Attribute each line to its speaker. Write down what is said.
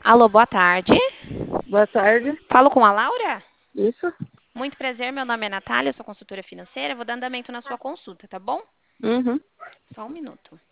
Speaker 1: Alô, boa tarde.
Speaker 2: Boa tarde.
Speaker 1: Falo com a Laura?
Speaker 2: Isso?
Speaker 1: Muito prazer, meu nome é Natália, eu sou consultora financeira. Vou dar andamento na sua consulta, tá bom?
Speaker 2: Uhum.
Speaker 1: Só um minuto.